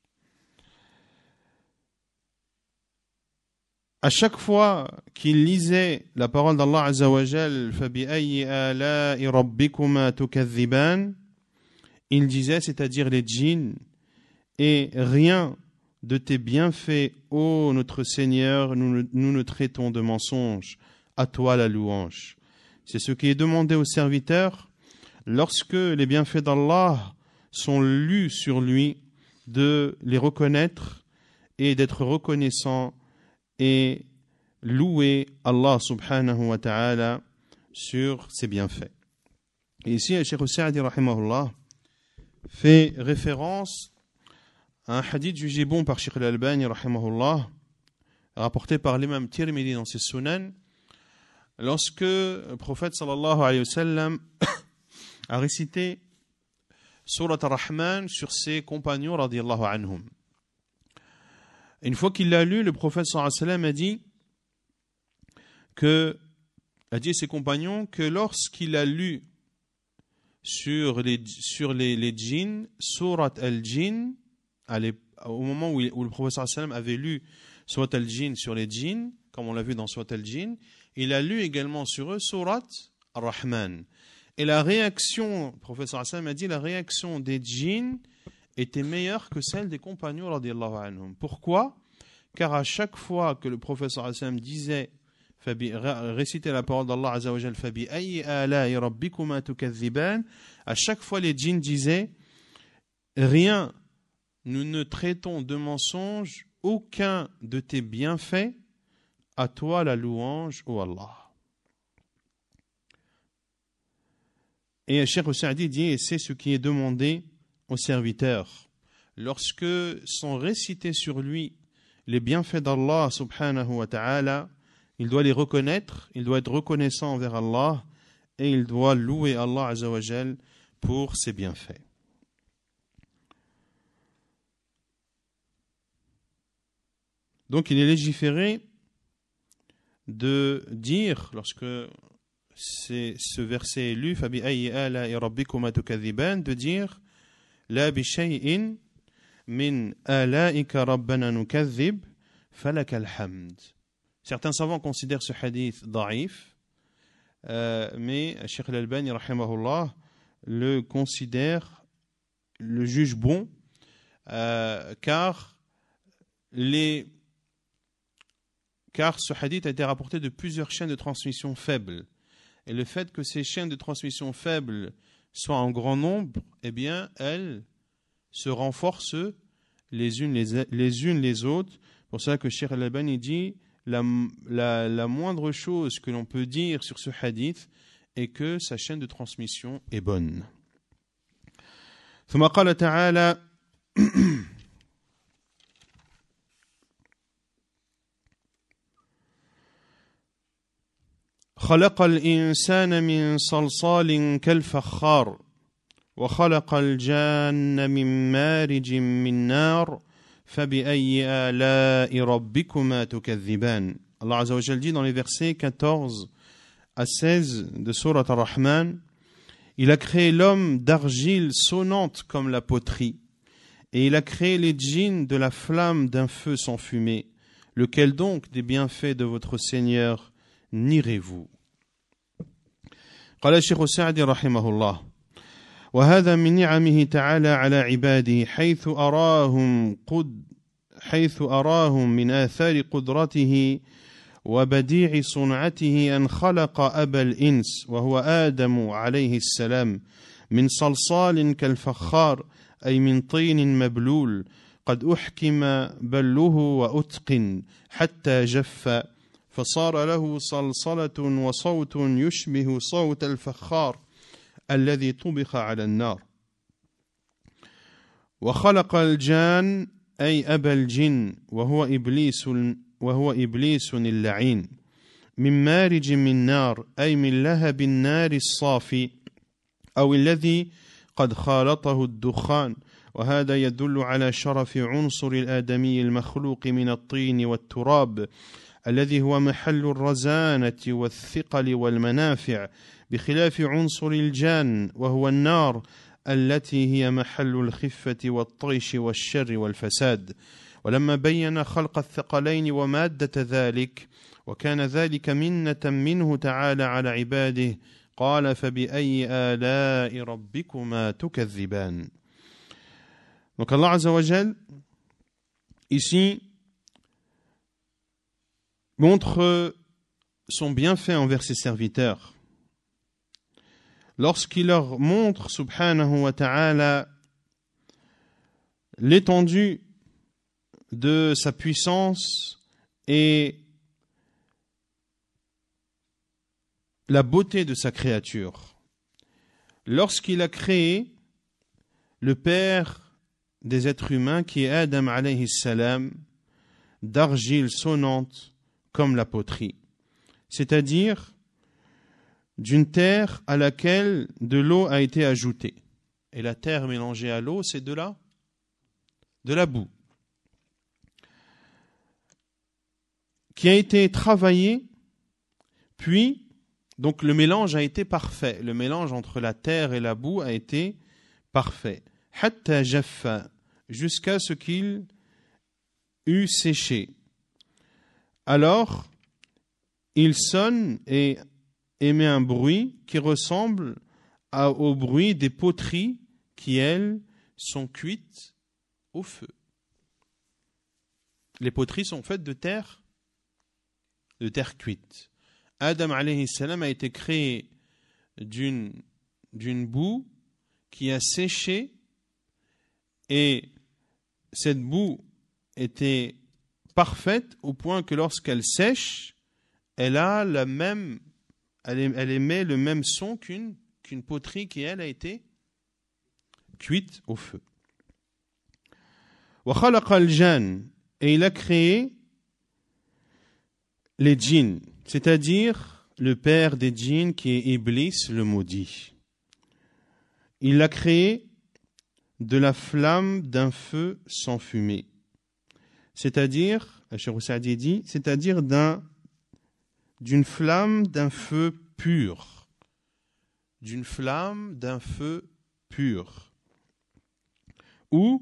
À chaque fois qu'il lisait la parole d'Allah Azza wa Jal, فَبِأَيِّ آلَاءِ رَبِّكُمَا تُكَذِّبَانِ, il disait, c'est-à-dire les djinns, et rien de tes bienfaits, ô notre Seigneur, nous, nous ne traitons de mensonge, à toi la louange. C'est ce qui est demandé aux serviteurs lorsque les bienfaits d'Allah sont lus sur lui, de les reconnaître et d'être reconnaissant et louer Allah subhanahu wa ta'ala sur ses bienfaits. Et ici, le Cheikh Saadi rahimahullah fait référence à un hadith jugé bon par Cheikh al-Albani rahimahullah, rapporté par l'imam Tirmidhi dans ses sunan, lorsque le prophète sallallahu alayhi wa sallam a récité Surat Ar-Rahman sur ses compagnons radiyallahu anhum. Une fois qu'il l'a lu, le prophète sallallahu alayhi wa sallam a dit que, a dit à ses compagnons que lorsqu'il a lu sur les, sur les, les djinns, Surat al-Jinn, au moment où, il, où le prophète sallallahu alayhi wa sallam avait lu Surat al-Jinn sur les djinns, comme on l'a vu dans Surat al-Jinn, il a lu également sur eux Surat Ar-Rahman. Et la réaction, le prophète sallallahu alayhi wa sallam a dit, la réaction des djinns était meilleure que celle des compagnons radiyallahu anhum. Pourquoi? Car à chaque fois que le prophète sallallahu alayhi wa sallam disait, récitait la parole d'Allah azza wa jal, fabi ayyi ala'i rabbikuma tukadhiban, à chaque fois les djinns disaient, rien, nous ne traitons de mensonge aucun de tes bienfaits, à toi la louange, ô Allah. Et Cheikh Saadi dit, et c'est ce qui est demandé aux serviteurs, lorsque sont récités sur lui les bienfaits d'Allah subhanahu wa ta'ala, il doit les reconnaître, il doit être reconnaissant envers Allah et il doit louer Allah azza wa jal pour ses bienfaits. Donc il est légiféré de dire, lorsque c'est, ce verset est lu, fabi ayyi ala'i rabbikuma tukadhiban, de dire la bi shay'in min ala'ika rabbana nukadhib falaka alhamd. Certains savants considèrent ce hadith da'if, euh, mais Cheikh al-Albani rahimahullah le considère, le juge bon, euh, car les car ce hadith a été rapporté de plusieurs chaînes de transmission faibles. Et le fait que ces chaînes de transmission faibles soient en grand nombre, eh bien, elles se renforcent les unes les, les, unes les autres. Pour ça que Cheikh al-Albani dit la, la, la moindre chose que l'on peut dire sur ce hadith est que sa chaîne de transmission est bonne. ثم قال تعالى خلق الإنسان من صلصال كالفخار وخلق الجان من مارج من نار فبأي آلاء ربكما تكذبان. Allah Azza wa Jal dit dans les versets quatorze à seize de Surat Ar-Rahman: Il a créé l'homme d'argile sonnante comme la poterie, et il a créé les djinns de la flamme d'un feu sans fumée. Lequel donc des bienfaits de votre Seigneur nirez-vous? قال الشيخ السعدي رحمه الله: وهذا من نعمه تعالى على عباده حيث أراهم قد حيث أراهم من آثار قدرته وبديع صنعته أن خلق أبا الإنس وهو آدم عليه السلام من صلصال كالفخار أي من طين مبلول قد أحكم بله وأتقن حتى جف فصار له صلصلة وصوت يشبه صوت الفخار الذي طبخ على النار. وخلق الجان أي أبا الجن وهو إبليس وهو إبليس اللعين من مارج من نار أي من لهب النار الصافي أو الذي قد خالطه الدخان. وهذا يدل على شرف عنصر الآدمي المخلوق من الطين والتراب الذي هو محل الرزانة والثقل والمنافع بخلاف عنصر الجان وهو النار التي هي محل الخفة والطيش والشر والفساد. ولما بين خلق الثقلين ومادة ذلك وكان ذلك منة منه تعالى على عباده قال فبأي آلاء ربكما تكذبان. Donc Allah Azza wa Jal ici montre son bienfait envers ses serviteurs lorsqu'il leur montre subhanahu wa ta'ala l'étendue de sa puissance et la beauté de sa créature. Lorsqu'il a créé le père des êtres humains qui est Adam alayhi salam d'argile sonnante comme la poterie, c'est-à-dire d'une terre à laquelle de l'eau a été ajoutée. Et la terre mélangée à l'eau, c'est de la, de la boue, qui a été travaillée, puis, donc le mélange a été parfait. Le mélange entre la terre et la boue a été parfait. Hatta jaffa, jusqu'à ce qu'il eût séché. Alors, il sonne et émet un bruit qui ressemble à, au bruit des poteries qui, elles, sont cuites au feu. Les poteries sont faites de terre, de terre cuite. Adam alayhi salam a été créé d'une, d'une boue qui a séché, et cette boue était parfaite au point que lorsqu'elle sèche, elle a la même, elle, elle émet le même son qu'une, qu'une poterie qui, elle, a été cuite au feu. Wa khalaqa al-jan, et il a créé les djinns, c'est-à-dire le père des djinns qui est Iblis, le maudit. Il l'a créé de la flamme d'un feu sans fumée. C'est-à-dire, Cheikh Saadi dit, c'est-à-dire d'un, d'une flamme d'un feu pur. D'une flamme d'un feu pur. Ou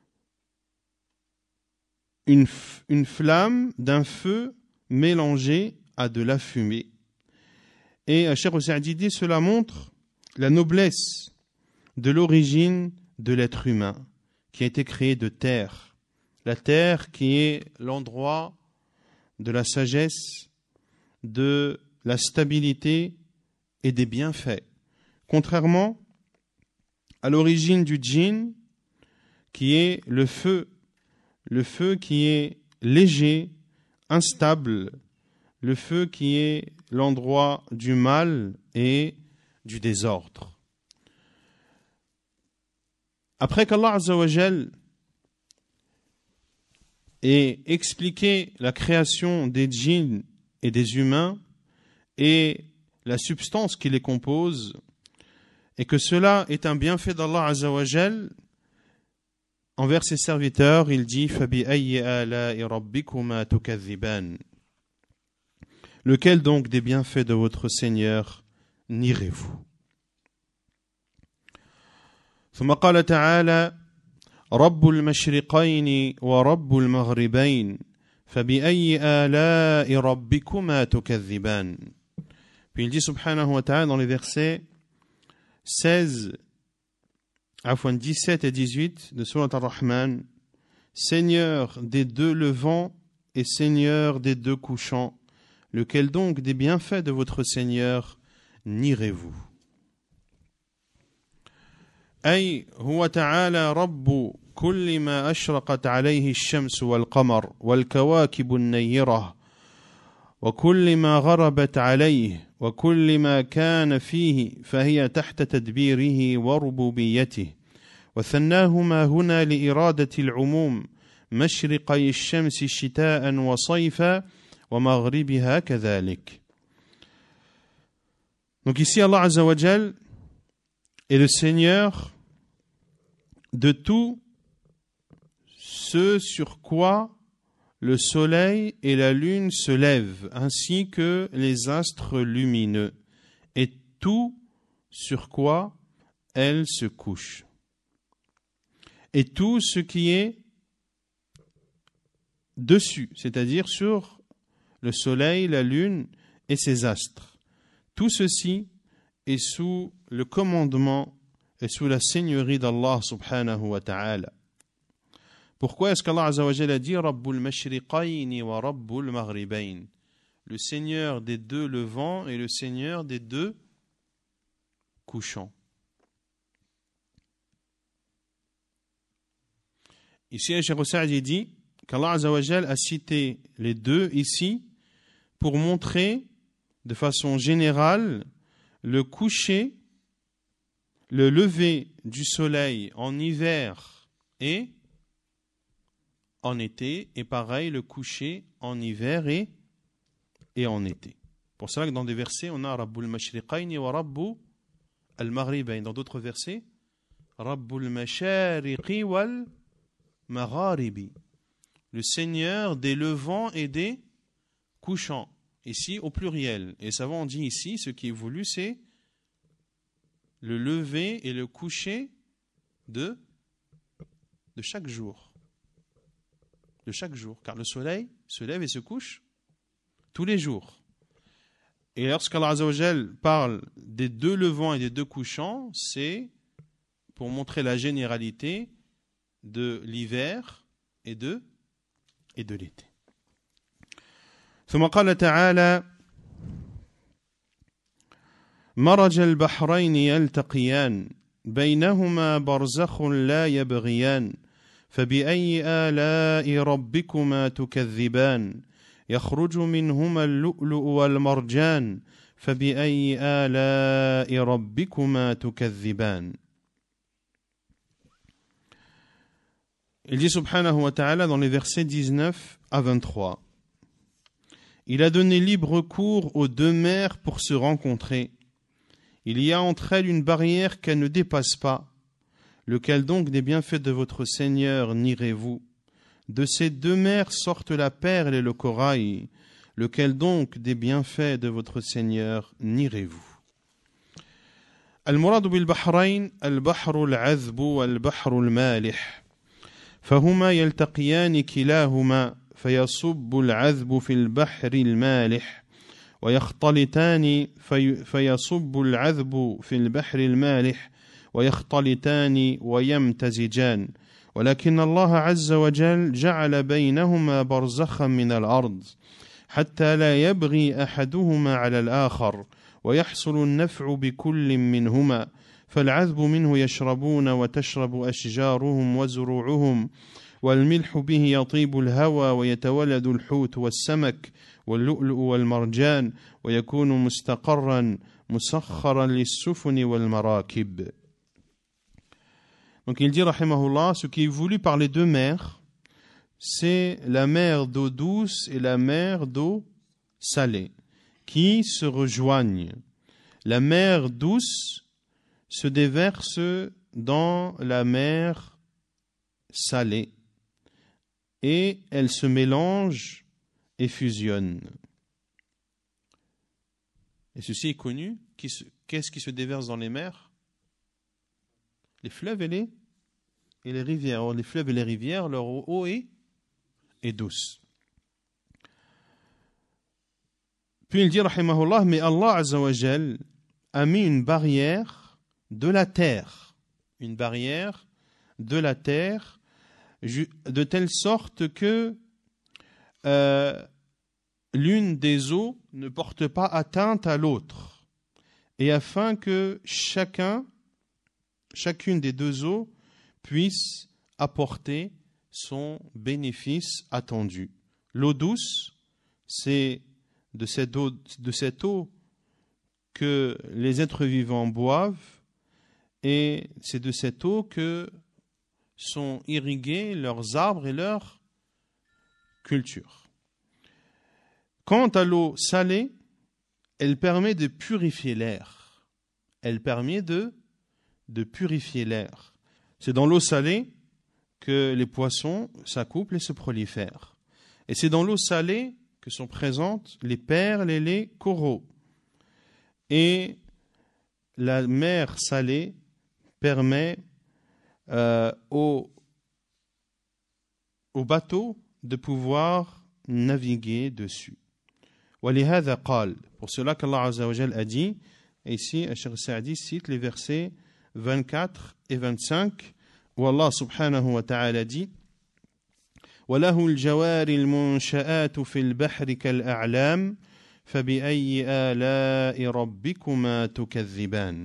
une, une flamme d'un feu mélangé à de la fumée. Et Cheikh Saadi dit, cela montre la noblesse de l'origine de l'être humain, qui a été créé de terre. La terre qui est l'endroit de la sagesse, de la stabilité et des bienfaits. Contrairement à l'origine du djinn, qui est le feu, le feu qui est léger, instable, le feu qui est l'endroit du mal et du désordre. Après qu'Allah Azza wa Jal ait expliqué la création des djinns et des humains et la substance qui les compose, et que cela est un bienfait d'Allah Azza wa Jal envers ses serviteurs, il dit فَبِأَيِّ آلَاءِ رَبِّكُمَا تُكَذِّبَانِ. Lequel donc des bienfaits de votre Seigneur nierez-vous? ثم قال تعالى رب المشرقين ورب المغربين فبأي آلاء ربكما تكذبان. Puis il dit subhanahu wa ta'ala dans les versets seize, afwan dix-sept et dix-huit de Surat Ar-Rahman, Seigneur des deux levants et Seigneur des deux couchants, lequel donc des bienfaits de votre Seigneur nierez-vous? أي هو تعالى رب كل ما أشرقت عليه الشمس والقمر والكواكب النيرة وكل ما غربت عليه وكل ما كان فيه فهي تحت تدبيره وربوبيته، وثناهما هنا لإرادة العموم مشرقي الشمس شتاء وصيفا ومغربها كذلك. Donc ici Allah Azza wa Jal est le Seigneur de tout ce sur quoi le soleil et la lune se lèvent, ainsi que les astres lumineux, et tout sur quoi elles se couchent. Et tout ce qui est dessus, c'est-à-dire sur le soleil, la lune et ses astres. Tout ceci est sous le commandement et sous la seigneurie d'Allah subhanahu wa ta'ala. Pourquoi est-ce qu'Allah Azza wa Jalla a dit Rabbul mashriqayni wa Rabbul maghribayn, le Seigneur des deux levants et le Seigneur des deux couchants? Ici, Cheikh Saadi dit qu'Allah Azza wa Jalla a cité les deux ici pour montrer de façon générale le coucher, le lever du soleil en hiver et en été, et pareil le coucher en hiver et, et en été. Pour cela que dans des versets, on a Rabbul Mashriqayni wa Rabbu al-Maghribayn. Dans d'autres versets, Rabbul Mashariqi wal Magharibi, le Seigneur des levants et des couchants. Ici au pluriel. Et savants ont dit ici, ce qui est voulu, c'est le lever et le coucher de, de chaque jour. De chaque jour. Car le soleil se lève et se couche tous les jours. Et lorsqu'Allah Azza wa Jal parle des deux levants et des deux couchants, c'est pour montrer la généralité de l'hiver et de, et de l'été. ثم قال تعالى مرج البحرين يلتقيان بينهما برزخ لا يبغيان فبأي آلاء ربكما تكذبان يخرج منهما اللؤلؤ والمرجان فبأي آلاء ربكما تكذبان. Il dit subhanahu wa ta'ala dans les versets dix-neuf à vingt-trois, il a donné libre cours aux deux mers pour se rencontrer. Il y a entre elles une barrière qu'elles ne dépassent pas. Lequel donc des bienfaits de votre Seigneur nierez-vous? De ces deux mers sortent la perle et le corail. Lequel donc des bienfaits de votre Seigneur nierez-vous? المراد بالبحرين البحر العذب والبحر المالح فهما يلتقيان كلاهما فيصب العذب في البحر المالح ويختلطان في فيصب العذب في البحر المالح ويختلطان ويمتزجان ولكن الله عز وجل جعل بينهما برزخا من الأرض حتى لا يبغي أحدهما على الآخر ويحصل النفع بكل منهما فالعذب منه يشربون وتشرب أشجارهم وزروعهم والملح به يطيب الهوى ويتولد الحوت والسمك واللؤلؤ والمرجان ويكون مستقرا مسخرا للسفن والمراكب. Donc il dit rahimahullah, ce qui est voulu par les deux mers, c'est la mer d'eau douce et la mer d'eau salée qui se rejoignent. La mer douce se déverse dans la mer salée et elle se mélange et fusionne. Et ceci est connu. Qu'est-ce qui se déverse dans les mers? Les fleuves et les, et les rivières. Alors, les fleuves et les rivières, leur eau est, est douce. Puis il dit, rahimahullah, mais Allah Azza wa Jal a mis une barrière de la terre. Une barrière de la terre, de telle sorte que euh, l'une des eaux ne porte pas atteinte à l'autre. Et afin que chacun, chacune des deux eaux puisse apporter son bénéfice attendu. L'eau douce, c'est de cette eau, de cette eau que les êtres vivants boivent, et c'est de cette eau que sont irrigués leurs arbres et leurs cultures. Quant à l'eau salée, elle permet de purifier l'air. Elle permet de, de purifier l'air. C'est dans l'eau salée que les poissons s'accouplent et se prolifèrent. Et c'est dans l'eau salée que sont présentes les perles et les coraux. Et la mer salée permet euh, aux, aux bateaux de pouvoir naviguer dessus. وَلِهَذَا قال, pour cela qu'Allah Azza wa Jal a dit, et ici Cheikh Saadi cite les versets vingt-quatre et vingt-cinq, où Allah subhanahu wa ta'ala dit وَلَهُ الْجَوَارِ الْمُنْشَآتُ فِي الْبَحْرِ كَالْأَعْلَامِ فَبِأَيِّ آلَاءِ رَبِّكُمَا تُكَذِّبَانِ.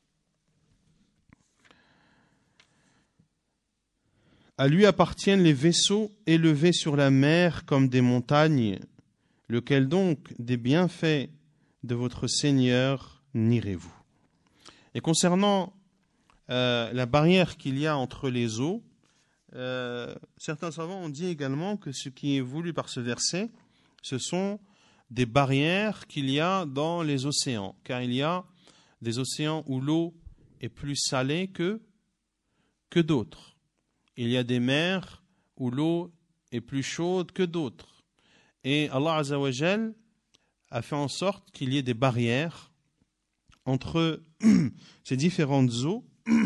À lui appartiennent les vaisseaux élevés sur la mer comme des montagnes. Lequel donc des bienfaits de votre Seigneur nierez-vous? Et concernant euh, la barrière qu'il y a entre les eaux, euh, certains savants ont dit également que ce qui est voulu par ce verset, ce sont des barrières qu'il y a dans les océans, car il y a des océans où l'eau est plus salée que, que d'autres. Il y a des mers où l'eau est plus chaude que d'autres. Et Allah Azza wa Jal a fait en sorte qu'il y ait des barrières entre ces différentes eaux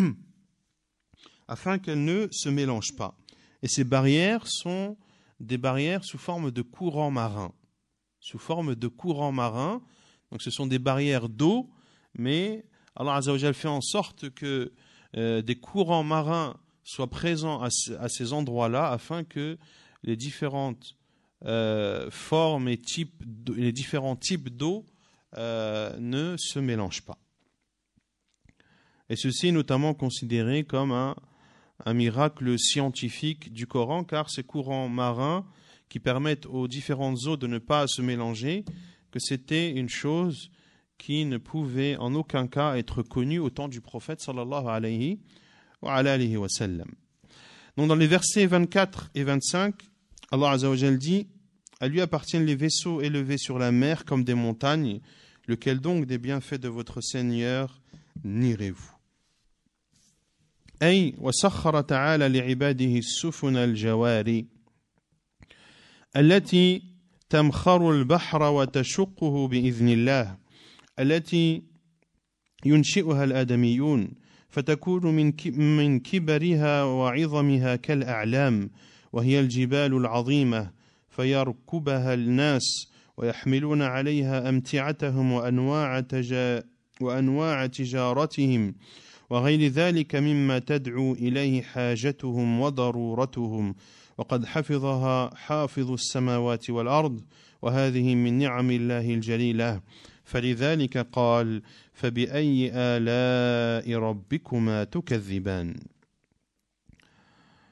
afin qu'elles ne se mélangent pas. Et ces barrières sont des barrières sous forme de courants marins. Sous forme de courants marins. Donc ce sont des barrières d'eau, mais Allah Azza wa Jal fait en sorte que euh, des courants marins soient présents à, ce, à ces endroits-là afin que les différentes Euh, formes et types, les différents types d'eau euh, ne se mélangent pas. Et ceci est notamment considéré comme un, un miracle scientifique du Coran, car ces courants marins qui permettent aux différentes eaux de ne pas se mélanger, que c'était une chose qui ne pouvait en aucun cas être connue au temps du prophète sallallahu alayhi wa alayhi wa sallam. Donc dans les versets vingt-quatre et vingt-cinq, Allah Azza wa Jal dit: à lui appartiennent les vaisseaux élevés sur la mer comme des montagnes. Lequel donc des bienfaits de votre Seigneur nierez-vous? أي وسخر تعالى لعباده السفن الجواري التي تمخر البحر وتشقه بإذن الله التي ينشئها الآدميون فتكون من من كبرها وعظمها كالأعلام وهي الجبال العظيمة فيركبها الناس ويحملون عليها أمتعتهم وأنواع تجا وأنواع تجارتهم وغير ذلك مما تدعو إليه حاجتهم وضرورتهم وقد حفظها حافظ السماوات والأرض وهذه من نعم الله الجليلة فلذلك قال فبأي آلاء ربكما تكذبان.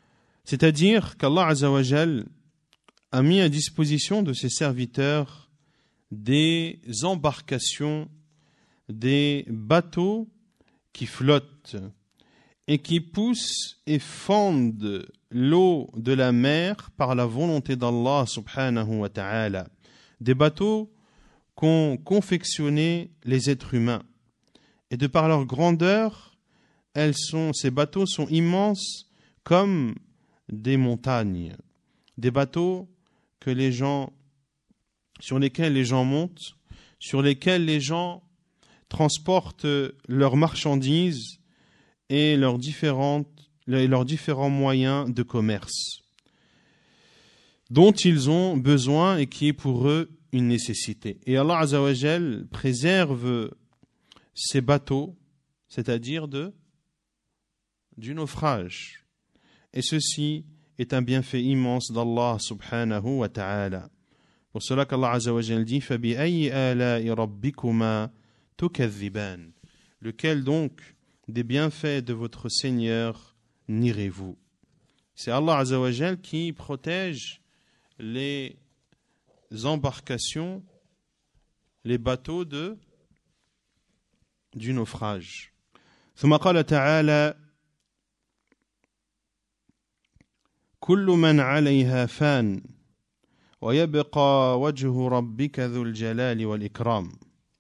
C'est-à-dire qu'Allah Azza wa Jal a mis à disposition de ses serviteurs des embarcations, des bateaux qui flottent et qui poussent et fendent l'eau de la mer par la volonté d'Allah subhanahu wa ta'ala. Des bateaux qu'ont confectionnés les êtres humains. Et de par leur grandeur, elles sont, ces bateaux sont immenses comme des montagnes. Des bateaux que les gens, sur lesquels les gens montent, sur lesquels les gens transportent leurs marchandises et leurs, différentes, leurs différents moyens de commerce dont ils ont besoin et qui est pour eux une nécessité. Et Allah Azza wa Jal préserve ces bateaux, c'est-à-dire de, du naufrage. Et ceci est un bienfait immense d'Allah subhanahu wa ta'ala. Pour cela qu'Allah Azza wa Jal dit فَبِأَيِّ آلَاءِ رَبِّكُمَا تُكَذِّبَانِ. Lequel donc des bienfaits de votre Seigneur nierez-vous? C'est Allah Azza wa Jal qui protège les embarcations, les bateaux de, du naufrage. ثم قال تعالى كل من عليها فان ويبقى وجه ربك ذو الجلال والإكرام.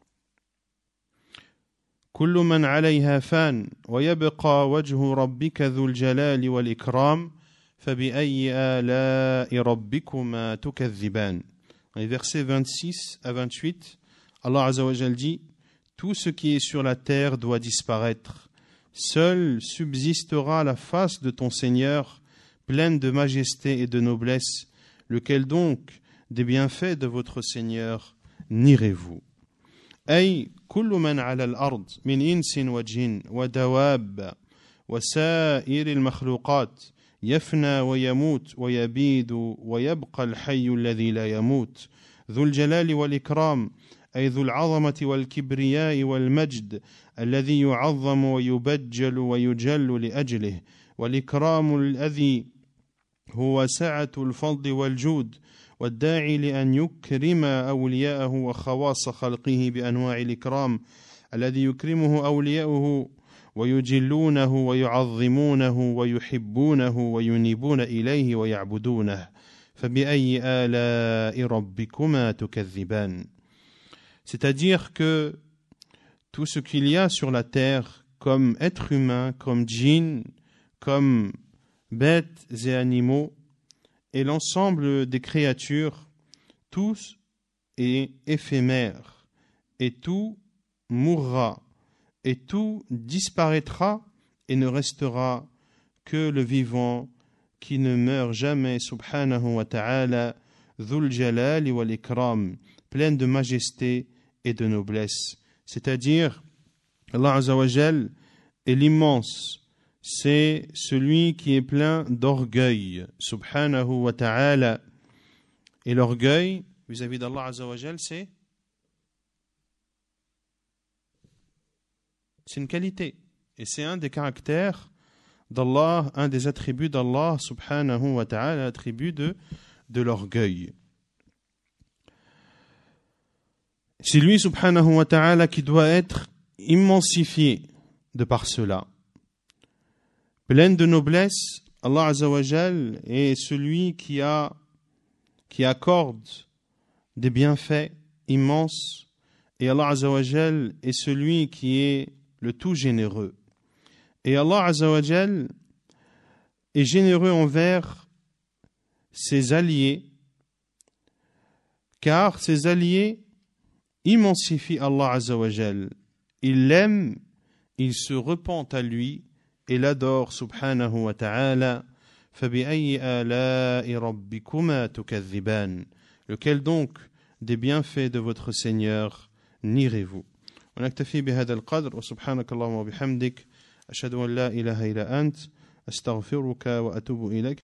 كل من عليها فان ويبقى وجه ربك ذو الجلال والإكرام فبأي آلاء ربكما تكذبان. Les versets vingt-six à vingt-huit, Allah Azza wa Jal dit: tout ce qui est sur la terre doit disparaître. Seule subsistera la face de ton Seigneur, pleine de majesté et de noblesse. Lequel donc des bienfaits de votre Seigneur nierez-vous? أي كل من على الأرض من إنس وجن ودواب وسائر المخلوقات يفنى ويموت ويبيد ويبقى الحي الذي لا يموت ذو الجلال والإكرام أي ذو العظمة والكبرياء والمجد الذي يعظم ويبجل ويجل لأجله والإكرام الذي هو سعة الفضل والجود والداعي لأن يكرم أولياءه وخواص خلقه بأنواع الإكرام الذي يكرمه أولياءه ويجلونه ويعظمونه ويحبونه وينيبون إليه ويعبدونه فبأي آلاء ربكما تكذبان. C'est-à-dire que tout ce qu'il y a sur la terre comme être humain, comme djinn, comme bêtes et animaux, et l'ensemble des créatures, tous est éphémère, et tout mourra, et tout disparaîtra, et ne restera que le vivant qui ne meurt jamais, subhanahu wa ta'ala, dhul jalali wal ikram, plein de majesté et de noblesse. C'est-à-dire, Allah Azza wa Jal est l'immense, c'est celui qui est plein d'orgueil, subhanahu wa ta'ala. Et l'orgueil, vis-à-vis d'Allah Azza wa Jal, c'est c'est une qualité. Et c'est un des caractères d'Allah, un des attributs d'Allah, subhanahu wa ta'ala, l'attribut de, de l'orgueil. C'est lui, subhanahu wa ta'ala, qui doit être immensifié de par cela. Plein de noblesse, Allah Azza wa Jal est celui qui a, qui accorde des bienfaits immenses, et Allah Azza wa Jal est celui qui est le tout généreux. Et Allah Azza wa Jal est généreux envers ses alliés, car ses alliés immensifient Allah Azza wa Jal. Il l'aime, il se repent à lui et l'adore subhanahu wa ta'ala. فَبِأَيِّ آلَاءِ رَبِّكُمَا تُكَذِّبَانِ. Lequel donc des bienfaits de votre Seigneur nierez-vous? ونكتفي بهذا القدر وسبحانك اللهم وبحمدك أشهد أن لا إله إلا أنت أستغفرك وأتوب إليك.